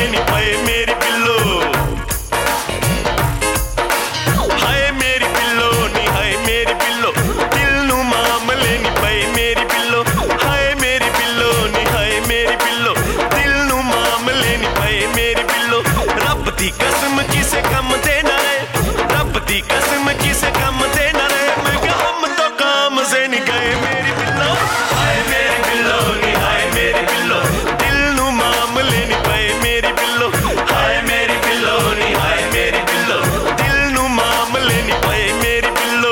नहीं पए मेरी पिल्लो। हाय मेरी पिल्लो नी हाय मेरी पिल्लो, दिल नू मामले नहीं पए मेरी पिल्लो। हाय मेरी पिल्लो नी हाय मेरी पिल्लो, दिल नू मामले नहीं पए मेरी पिल्लो। रब दी कसम किसे कम देना है, रब दी कसम किसे कम देना है। मैं क्या हम तो काम से नहीं गए मेरी पिल्लो। हाय मेरी पिल्लो नी हाय मेरी पिल्लो, दिल नू मामले नहीं पए मेरी पिल्लो। हाय मेरी पिल्लो नी हाय मेरी पिल्लो, दिल नू मामले नहीं पए मेरी पिल्लो।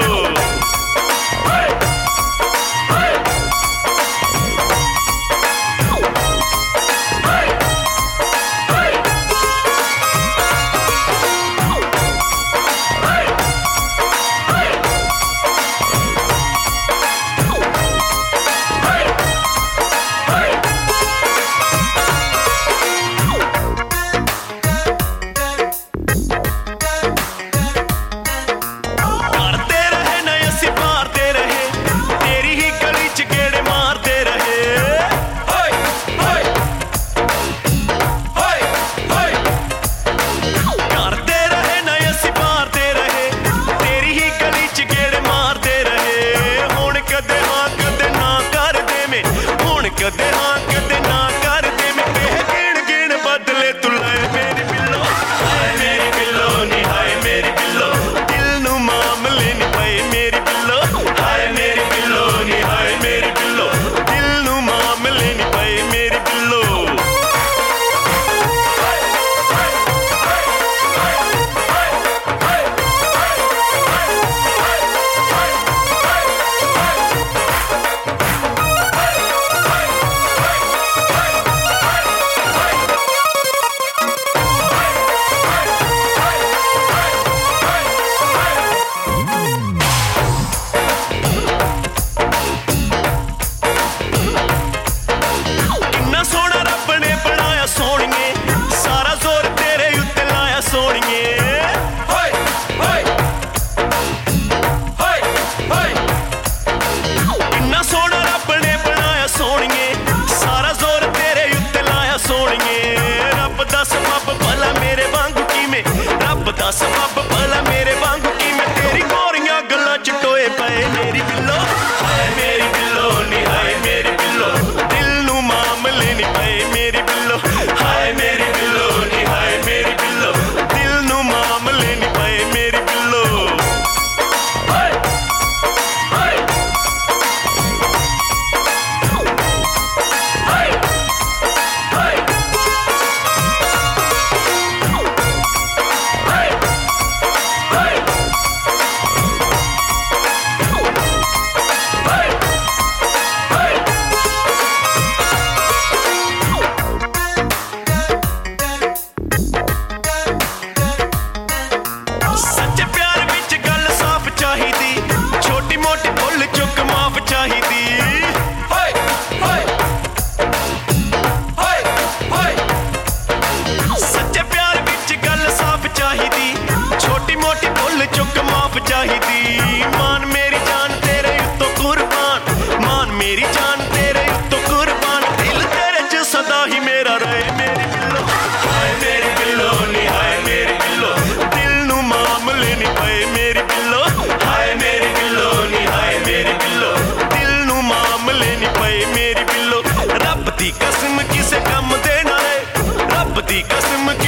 कदे हाँ कदे ना कर दे मैं गिण गिण बदले तू लाए मेरी पिल्लो। हाय मेरी पिल्लो नी हाय मेरी पिल्लो, दिल नू मामले नहीं पए मेरी पिल्लो। हाय मेरी पिल्लो नी हाय मेरी पिल्लो, दिल नू मामले नहीं पए मेरी पिल्लो। सोनिए सारा जोर तेरे उत्ते लाया सोनिए। हाय हाय हाय हाय, किन्ना सोना रब ने बनाया सोनिए, सारा जोर तेरे उत्ते लाया सोनिए। रब दा सबब भला मेरे वांगू किवें, रब दा सबब भला मेरे वांगू किवें, तेरी गोरियां गल्लां च टोए पए मेरी पिल्लो। हाय मेरी पिल्लो नी हाय मेरी पिल्लो, दिल नू मामले नहीं पए मेरी पिल्लो। हाय मेरी पिल्लो नी हाय मेरी पिल्लो, दिल नू मामले नहीं पए मेरी पिल्लो। हाय हाय हाय हाय हाय हाय सच्चे प्यार विच गल साफ चाहिदी, छोटी मोटी भुल चुक माफ चाहिदी। हाय हाय हाय हाय, सच्चे प्यार विच गल साफ चाहिदी, छोटी मोटी भुल चुक माफ चाहिदी। मान मेरी जान तेरे उत्तों कुर्बान, मान मेरी जान तेरे उत्तों कुर्बान, दिल तेरे च सदा ही मेरा रहे मेरी पिल्लो। हाय मेरी पिल्लो नी हाय मेरी पिल्लो, दिल नू मामले नहीं पए मेरी पिल्लो। हाय मेरी पिल्लो नी हाय मेरी पिल्लो, दिल नू मामले नहीं पए मेरी पिल्लो। रब दी कसम किसे कम देना है, रब दी कसम